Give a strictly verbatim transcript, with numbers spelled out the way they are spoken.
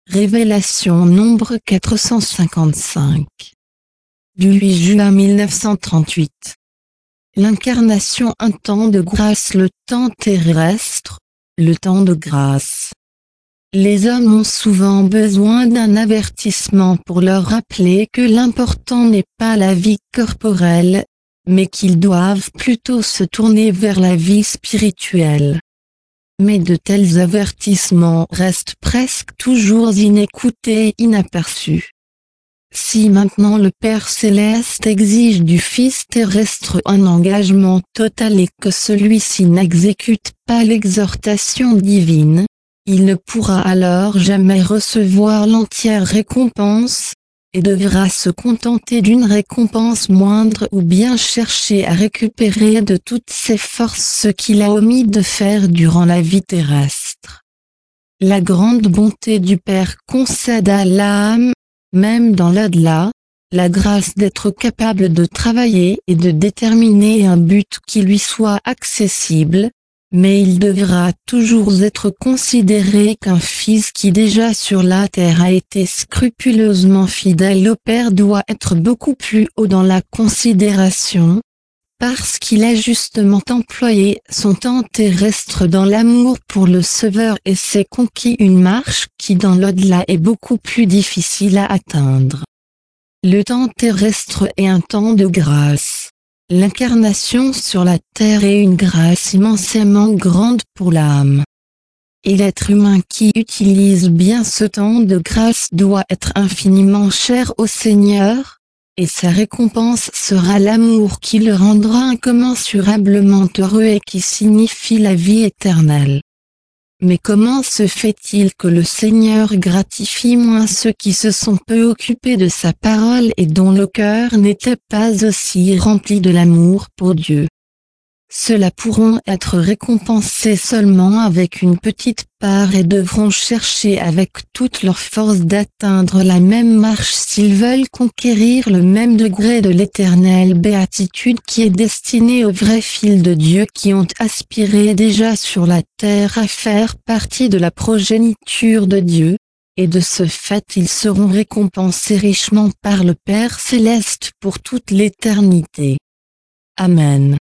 Révélation nombre quatre cent cinquante-cinq. Du huit juin mille neuf cent trente-huit. L'incarnation, un temps de grâce, le temps terrestre, le temps de grâce. Les hommes ont souvent besoin d'un avertissement pour leur rappeler que l'important n'est pas la vie corporelle, mais qu'ils doivent plutôt se tourner vers la vie spirituelle. Mais de tels avertissements restent presque toujours inécoutés et inaperçus. Si maintenant le Père Céleste exige du Fils terrestre un engagement total et que celui-ci n'exécute pas l'exhortation divine, il ne pourra alors jamais recevoir l'entière récompense, et devra se contenter d'une récompense moindre ou bien chercher à récupérer de toutes ses forces ce qu'il a omis de faire durant la vie terrestre. La grande bonté du Père concède à l'âme, même dans l'au-delà, la grâce d'être capable de travailler et de déterminer un but qui lui soit accessible, mais il devra toujours être considéré qu'un fils qui déjà sur la terre a été scrupuleusement fidèle au Père doit être beaucoup plus haut dans la considération, parce qu'il a justement employé son temps terrestre dans l'amour pour le Sauveur et s'est conquis une marche qui dans l'au-delà est beaucoup plus difficile à atteindre. Le temps terrestre est un temps de grâce. L'incarnation sur la terre est une grâce immensément grande pour l'âme. Et l'être humain qui utilise bien ce temps de grâce doit être infiniment cher au Seigneur, et sa récompense sera l'amour qui le rendra incommensurablement heureux et qui signifie la vie éternelle. Mais comment se fait-il que le Seigneur gratifie moins ceux qui se sont peu occupés de sa parole et dont le cœur n'était pas aussi rempli de l'amour pour Dieu? Ceux-là pourront être récompensés seulement avec une petite part et devront chercher avec toute leur force d'atteindre la même marche s'ils veulent conquérir le même degré de l'éternelle béatitude qui est destinée aux vrais fils de Dieu qui ont aspiré déjà sur la terre à faire partie de la progéniture de Dieu, et de ce fait ils seront récompensés richement par le Père Céleste pour toute l'éternité. Amen.